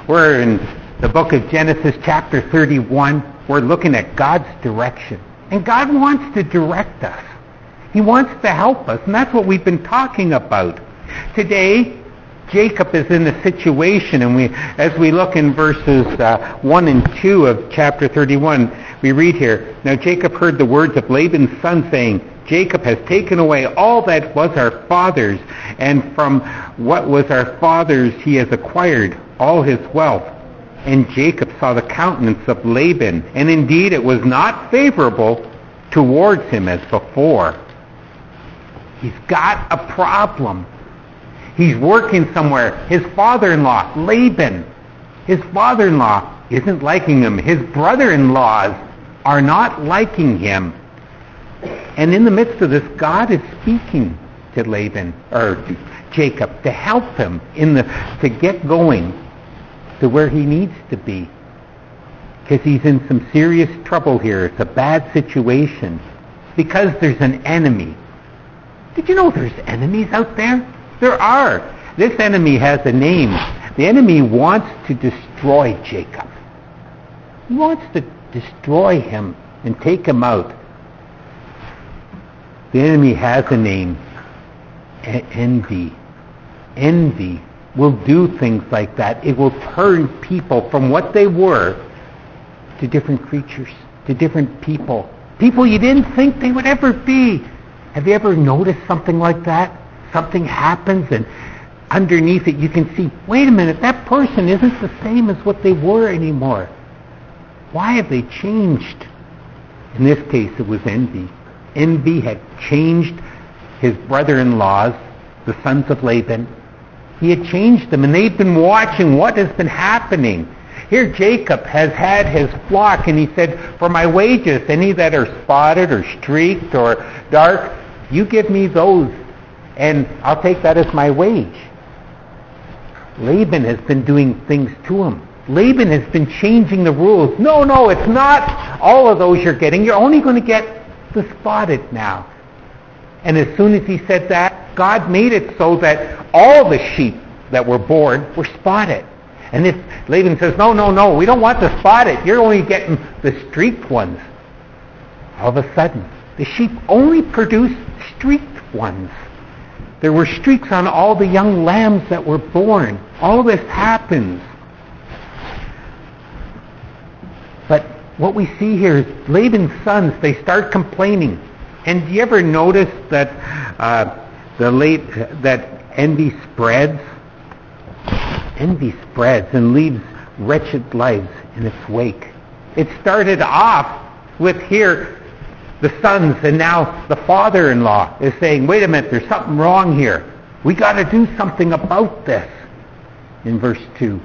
We're in the book of Genesis chapter 31. We're looking at God's direction. And God wants to direct us. He wants to help us, and that's what we've been talking about. Today, Jacob is in a situation, and as we look in verses 1 and 2 of chapter 31, we read here, "Now Jacob heard the words of Laban's son, saying, Jacob has taken away all that was our father's, and from what was our father's he has acquired all his wealth. And Jacob saw the countenance of Laban, and indeed it was not favorable towards him as before." He's got a problem. He's working somewhere. His father-in-law, Laban, his father-in-law isn't liking him. His brother-in-laws are not liking him. And in the midst of this, God is speaking to Jacob to help him to get going to where he needs to be. Because he's in some serious trouble here. It's a bad situation. Because there's an enemy. Did you know there's enemies out there? There are. This enemy has a name. The enemy wants to destroy Jacob. He wants to destroy him and take him out. The enemy has a name. Envy. Envy will do things like that. It will turn people from what they were to different creatures, to different people. People you didn't think they would ever be. Have you ever noticed something like that? Something happens and underneath it you can see, wait a minute, that person isn't the same as what they were anymore. Why have they changed? In this case it was envy. Envy had changed his brother-in-laws, the sons of Laban. He had changed them, and they'd been watching what has been happening. Here Jacob has had his flock, and he said, for my wages, any that are spotted or streaked or dark, you give me those, and I'll take that as my wage. Laban has been doing things to him. Laban has been changing the rules. No, it's not all of those you're getting. You're only going to get the spotted now. And as soon as he said that, God made it so that all the sheep that were born were spotted. And if Laban says, no, we don't want the spotted. You're only getting the streaked ones. All of a sudden, the sheep only produced streaked ones. There were streaks on all the young lambs that were born. All this happens. But what we see here is Laban's sons, they start complaining. And do you ever notice that that envy spreads? Envy spreads and leaves wretched lives in its wake. It started off with here the sons, and now the father-in-law is saying, wait a minute, there's something wrong here. We got to do something about this. In verse 2,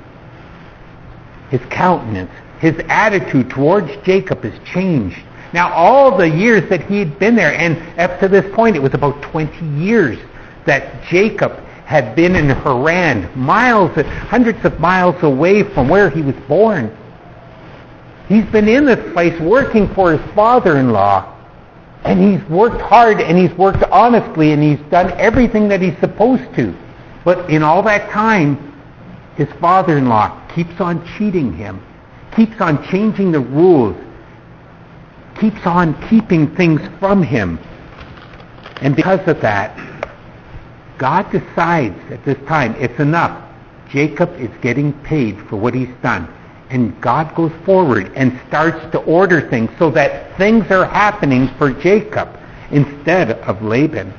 his countenance, his attitude towards Jacob has changed. Now all the years that he had been there, and up to this point it was about 20 years that Jacob had been in Haran, hundreds of miles away from where he was born. He's been in this place working for his father-in-law, and he's worked hard and he's worked honestly and he's done everything that he's supposed to. But in all that time, his father-in-law keeps on cheating him, keeps on changing the rules, keeps on keeping things from him. And because of that, God decides at this time, it's enough. Jacob is getting paid for what he's done. And God goes forward and starts to order things so that things are happening for Jacob instead of Laban.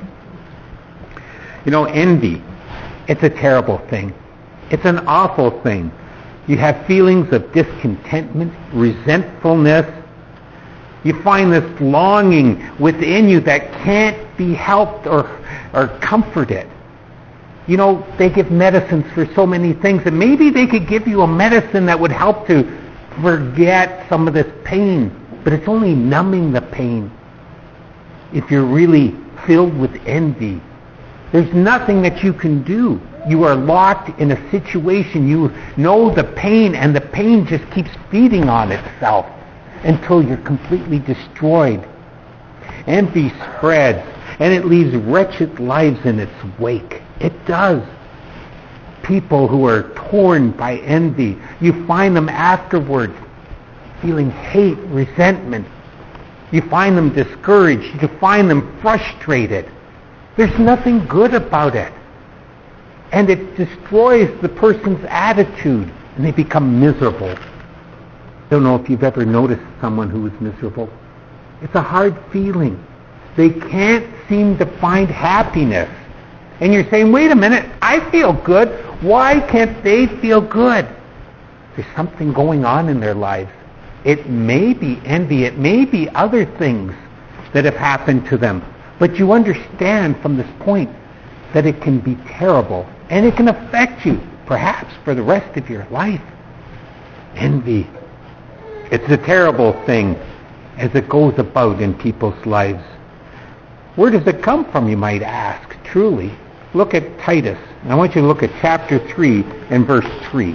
You know, envy, it's a terrible thing. It's an awful thing. You have feelings of discontentment, resentfulness. You find this longing within you that can't be helped or comforted. You know, they give medicines for so many things, and maybe they could give you a medicine that would help to forget some of this pain, but it's only numbing the pain. If you're really filled with envy, there's nothing that you can do. You are locked in a situation. You know the pain, and the pain just keeps feeding on itself until you're completely destroyed. Envy spreads, and it leaves wretched lives in its wake. It does. people who are torn by envy, you find them afterwards feeling hate, resentment. You find them discouraged. You find them frustrated. There's nothing good about it. And it destroys the person's attitude, and they become miserable. Don't know if you've ever noticed someone who is miserable. It's a hard feeling. They can't seem to find happiness. And you're saying, wait a minute, I feel good. Why can't they feel good? There's something going on in their lives. It may be envy. It may be other things that have happened to them. But you understand from this point that it can be terrible. And it can affect you, perhaps, for the rest of your life. Envy. It's a terrible thing as it goes about in people's lives. Where does it come from, you might ask, truly? Look at Titus. And I want you to look at chapter 3 and verse 3.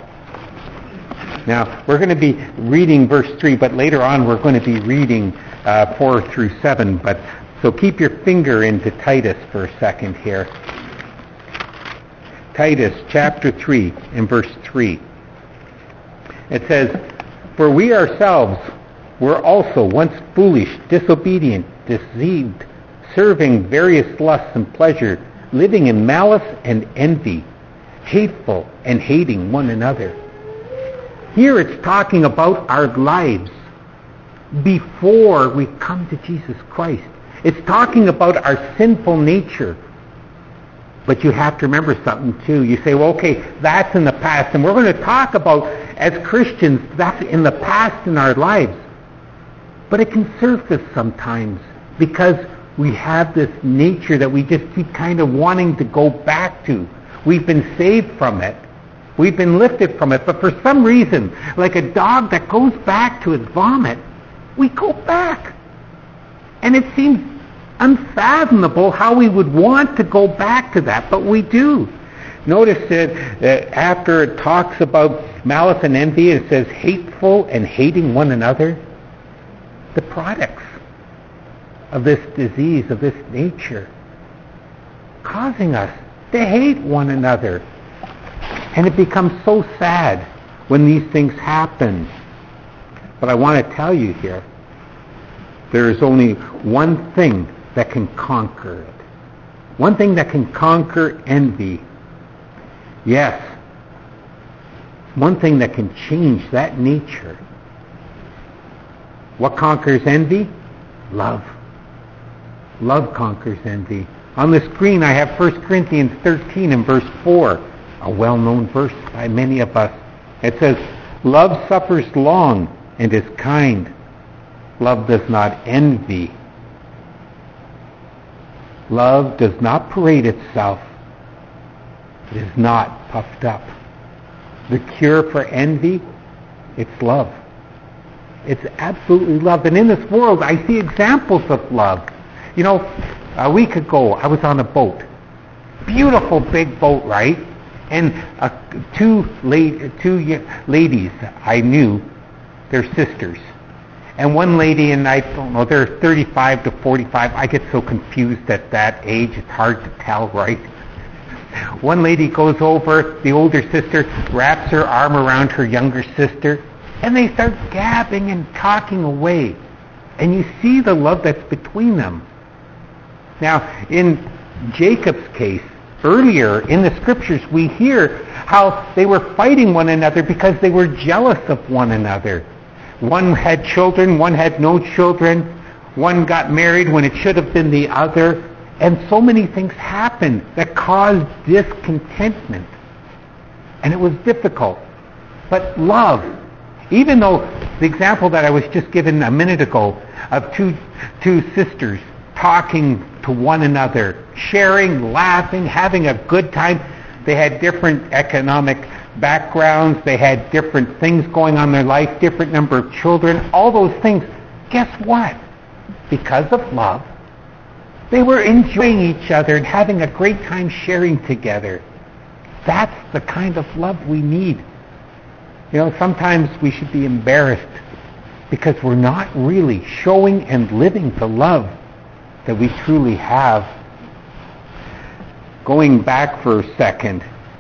Now, we're going to be reading verse 3, but later on we're going to be reading 4 through 7. So keep your finger into Titus for a second here. Titus chapter 3 and verse 3. It says, "For we ourselves were also once foolish, disobedient, deceived, serving various lusts and pleasure, living in malice and envy, hateful and hating one another." Here it's talking about our lives before we come to Jesus Christ. It's talking about our sinful nature. But you have to remember something too. You say, well, okay, that's in the past. And we're going to talk about, as Christians, that's in the past in our lives. But it can surface sometimes because we have this nature that we just keep kind of wanting to go back to. We've been saved from it. We've been lifted from it. But for some reason, like a dog that goes back to its vomit, we go back. And it seems unfathomable how we would want to go back to that, but we do. Notice that after it talks about malice and envy, it says hateful and hating one another. The products of this disease, of this nature, causing us to hate one another. And it becomes so sad when these things happen. But I want to tell you here, there is only one thing that can conquer it. One thing that can conquer envy. Yes. One thing that can change that nature. What conquers envy? Love. Love conquers envy. On the screen I have 1 Corinthians 13 and verse 4, a well-known verse by many of us. It says, "Love suffers long and is kind. Love does not envy. Love does not parade itself. It is not puffed up." The cure for envy, it's love. It's absolutely love. And in this world, I see examples of love. You know, a week ago, I was on a boat. Beautiful big boat, right? And two ladies I knew, they're sisters. And one lady, and I don't know, they're 35 to 45. I get so confused at that age, it's hard to tell, right? One lady goes over, the older sister wraps her arm around her younger sister, and they start gabbing and talking away. And you see the love that's between them. Now, in Jacob's case, earlier in the scriptures, we hear how they were fighting one another because they were jealous of one another. One had children, one had no children. One got married when it should have been the other. And so many things happened that caused discontentment. And it was difficult. But love, even though the example that I was just given a minute ago of two sisters talking to one another, sharing, laughing, having a good time. They had different economic backgrounds. They had different things going on in their life, different number of children, all those things. Guess what? Because of love, they were enjoying each other and having a great time sharing together. That's the kind of love we need. You know, sometimes we should be embarrassed because we're not really showing and living the love that we truly have. Going back for a second,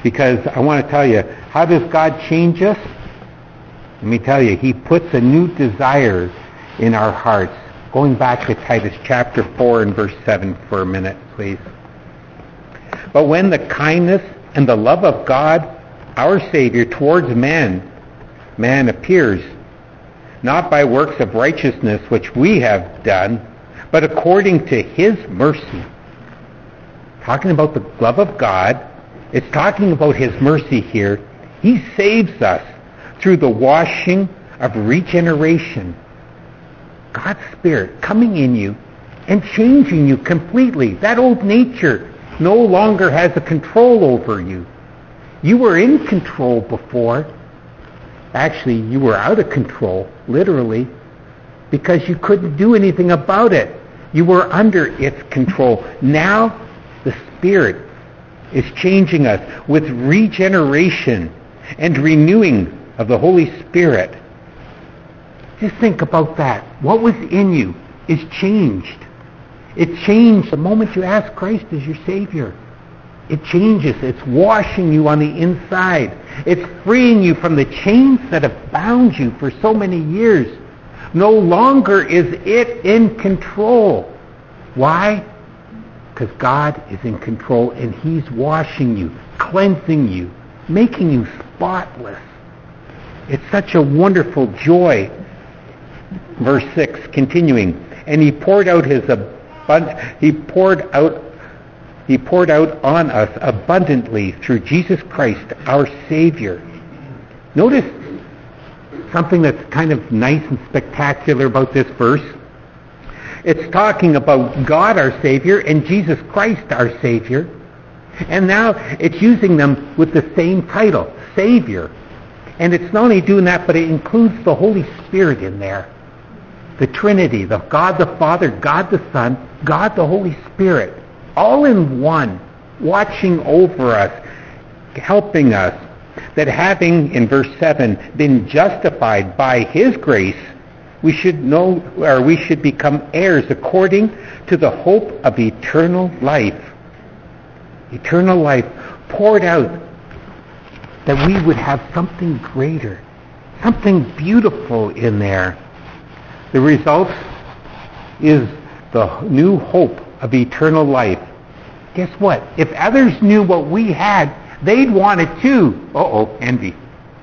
Because I want to tell you, how does God change us? Let me tell you, he puts a new desire in our hearts. Going back to Titus chapter 4 and verse 7 for a minute, please. But when the kindness and the love of God, our Savior, towards man appears, not by works of righteousness which we have done, but according to his mercy. Talking about the love of God, it's talking about his mercy here. He saves us through the washing of regeneration. God's Spirit coming in you and changing you completely. That old nature no longer has a control over you. You were in control before. Actually, you were out of control, literally, because you couldn't do anything about it. You were under its control. Now, the Spirit is changing us with regeneration and renewing of the Holy Spirit. Just think about that. What was in you is changed. It changed the moment you ask Christ as your Savior. It changes. It's washing you on the inside. It's freeing you from the chains that have bound you for so many years. No longer is it in control. Why? Because God is in control and he's washing you, cleansing you, making you spotless. It's such a wonderful joy. Verse 6, continuing, and he poured out on us abundantly through Jesus Christ, our Savior. Notice something that's kind of nice and spectacular about this verse. It's talking about God, our Savior, and Jesus Christ, our Savior. And now it's using them with the same title, Savior. And it's not only doing that, but it includes the Holy Spirit in there. The Trinity, the God the Father, God the Son, God the Holy Spirit, all in one, watching over us, helping us, that having, in verse 7, been justified by his grace, we should become heirs according to the hope of eternal life. Eternal life poured out that we would have something greater, something beautiful in there. The result is the new hope of eternal life. Guess what? If others knew what we had, they'd want it too. Envy.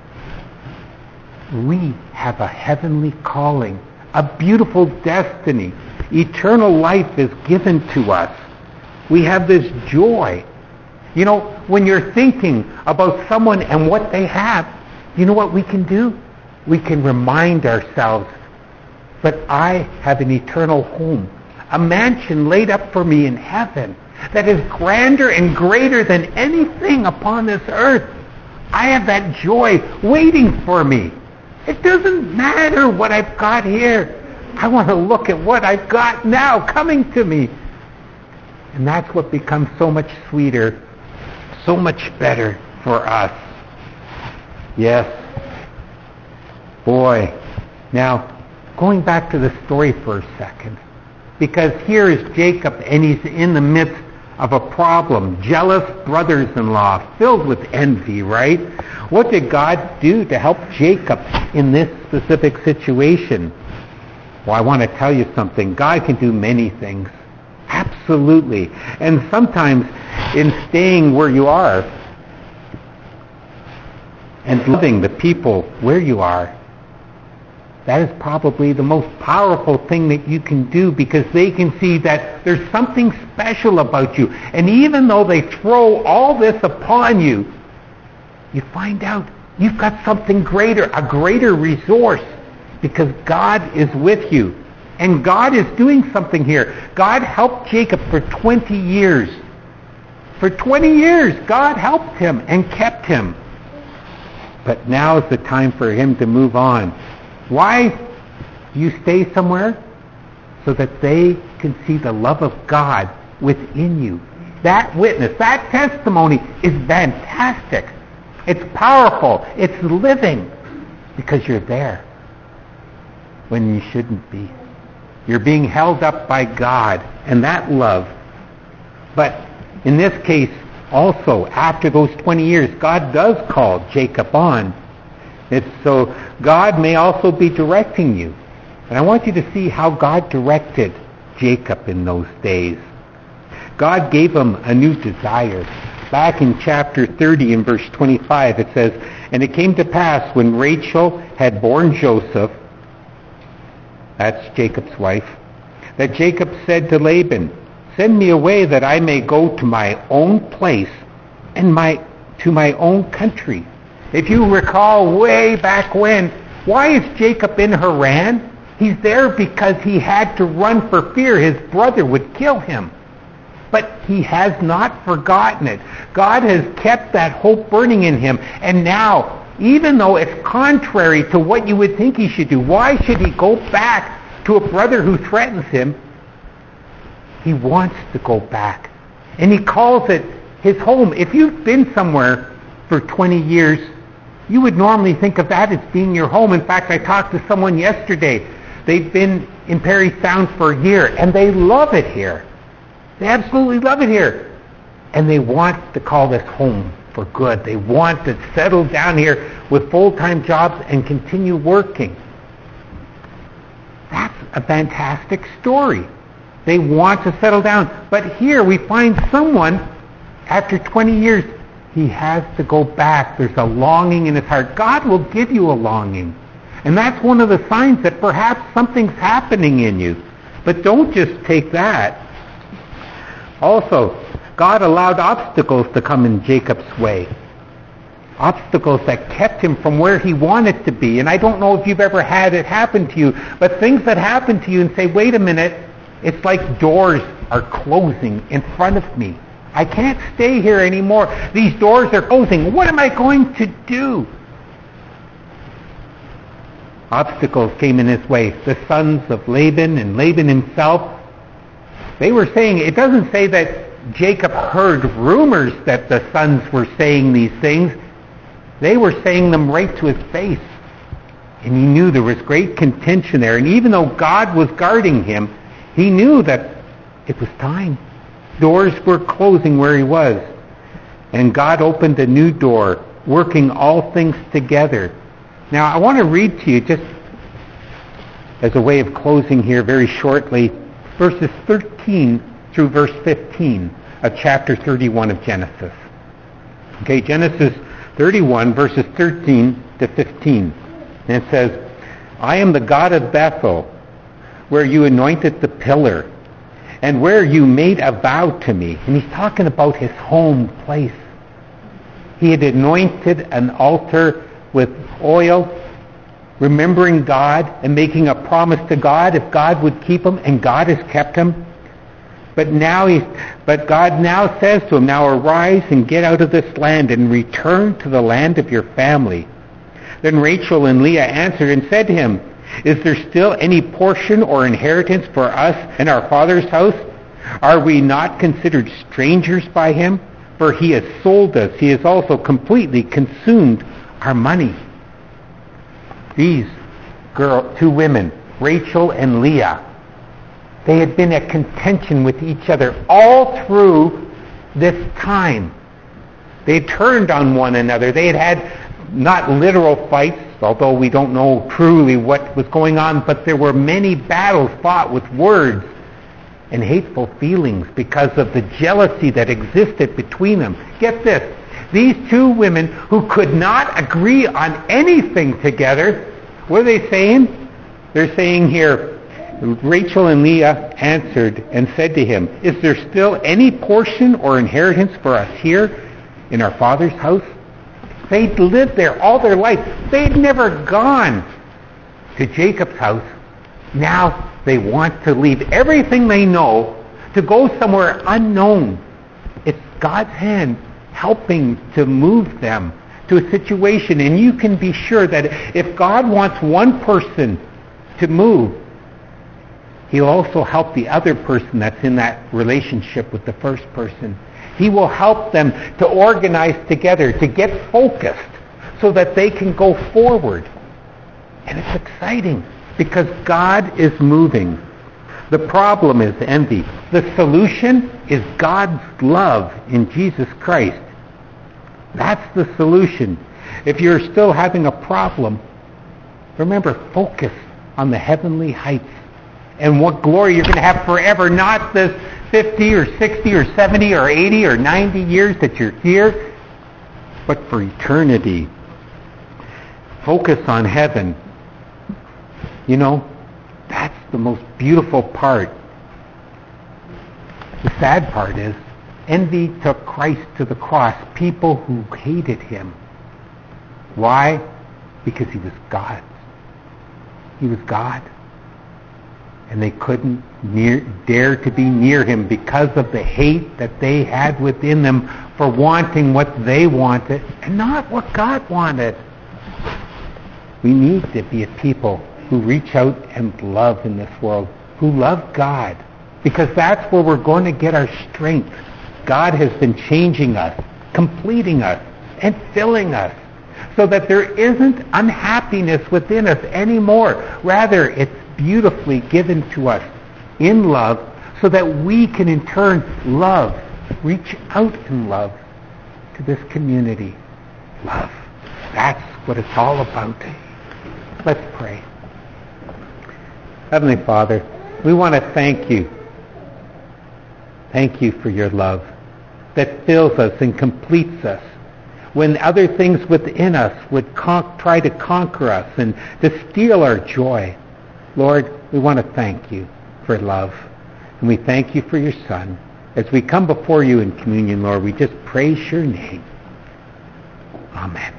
We have a heavenly calling, a beautiful destiny. Eternal life is given to us. We have this joy. You know, when you're thinking about someone and what they have, you know what we can do? We can remind ourselves, but I have an eternal home, a mansion laid up for me in heaven that is grander and greater than anything upon this earth. I have that joy waiting for me. It doesn't matter what I've got here. I want to look at what I've got now coming to me. And that's what becomes so much sweeter, so much better for us. Yes. Boy. Now, going back to the story for a second, because here is Jacob and he's in the midst of a problem. Jealous brothers-in-law, filled with envy, right? What did God do to help Jacob in this specific situation? Well, I want to tell you something. God can do many things. Absolutely. And sometimes in staying where you are and loving the people where you are, that is probably the most powerful thing that you can do, because they can see that there's something special about you. And even though they throw all this upon you, you find out you've got something greater, a greater resource, because God is with you. And God is doing something here. God helped Jacob for 20 years. For 20 years, God helped him and kept him. But now is the time for him to move on. Why do you stay somewhere? So that they can see the love of God within you. That witness, that testimony is fantastic. It's powerful. It's living. Because you're there when you shouldn't be. You're being held up by God and that love. But in this case, Also, after those 20 years, God does call Jacob on. It's so God may also be directing you. And I want you to see how God directed Jacob in those days. God gave him a new desire. Back in chapter 30 in verse 25 it says, "And it came to pass when Rachel had borne Joseph," that's Jacob's wife, "that Jacob said to Laban, 'Send me away that I may go to my own place and to my own country.'" If you recall way back when, why is Jacob in Haran? He's there because he had to run for fear his brother would kill him. But he has not forgotten it. God has kept that hope burning in him. And now, even though it's contrary to what you would think he should do, why should he go back to a brother who threatens him? He wants to go back. And he calls it his home. If you've been somewhere for 20 years, you would normally think of that as being your home. In fact, I talked to someone yesterday. They've been in Parry Sound for a year, and they love it here. They absolutely love it here. And they want to call this home for good. They want to settle down here with full-time jobs and continue working. That's a fantastic story. They want to settle down. But here we find someone, after 20 years, he has to go back. There's a longing in his heart. God will give you a longing. And that's one of the signs that perhaps something's happening in you. But don't just take that. Also, God allowed obstacles to come in Jacob's way. Obstacles that kept him from where he wanted to be. And I don't know if you've ever had it happen to you, but things that happen to you and say, wait a minute, it's like doors are closing in front of me. I can't stay here anymore. These doors are closing. What am I going to do? Obstacles came in his way. The sons of Laban and Laban himself, they were saying, it doesn't say that Jacob heard rumors that the sons were saying these things. They were saying them right to his face. And he knew there was great contention there. And even though God was guarding him, he knew that it was time. Doors were closing where he was. And God opened a new door, working all things together. Now, I want to read to you, just as a way of closing here very shortly, verses 13 through verse 15 of chapter 31 of Genesis. Okay, Genesis 31, verses 13 to 15. And it says, "I am the God of Bethel, where you anointed the pillar, and where you made a vow to me." And he's talking about his home place. He had anointed an altar with oil, remembering God and making a promise to God if God would keep him, and God has kept him. But God now says to him, "Now arise and get out of this land and return to the land of your family." Then Rachel and Leah answered and said to him, "Is there still any portion or inheritance for us in our father's house? Are we not considered strangers by him? For he has sold us. He has also completely consumed our money." These two women, Rachel and Leah, they had been at contention with each other all through this time. They had turned on one another. They had had not literal fights, although we don't know truly what was going on, but there were many battles fought with words and hateful feelings because of the jealousy that existed between them. Get this. These two women who could not agree on anything together, what are they saying? They're saying here, Rachel and Leah answered and said to him, "Is there still any portion or inheritance for us here in our father's house?" They'd lived there all their life. They'd never gone to Jacob's house. Now they want to leave everything they know to go somewhere unknown. It's God's hand helping to move them to a situation. And you can be sure that if God wants one person to move, He'll also help the other person that's in that relationship with the first person. He will help them to organize together, to get focused, so that they can go forward. And it's exciting because God is moving. The problem is envy. The solution is God's love in Jesus Christ. That's the solution. If you're still having a problem, remember, focus on the heavenly heights and what glory you're going to have forever, not this 50 or 60 or 70 or 80 or 90 years that you're here, but for eternity. Focus on heaven. You know, that's the most beautiful part. The sad part is, envy took Christ to the cross. People who hated him. Why? Because he was God. He was God. And they couldn't dare to be near him because of the hate that they had within them for wanting what they wanted and not what God wanted. We need to be a people who reach out and love in this world, who love God, because that's where we're going to get our strength. God has been changing us, completing us, and filling us so that there isn't unhappiness within us anymore. Rather, it's beautifully given to us in love so that we can in turn love, reach out in love to this community. Love. That's what it's all about. Let's pray. Heavenly Father, we want to thank you. Thank you for your love that fills us and completes us when other things within us would try to conquer us and to steal our joy. Lord, we want to thank you for love. And we thank you for your Son. As we come before you in communion, Lord, we just praise your name. Amen.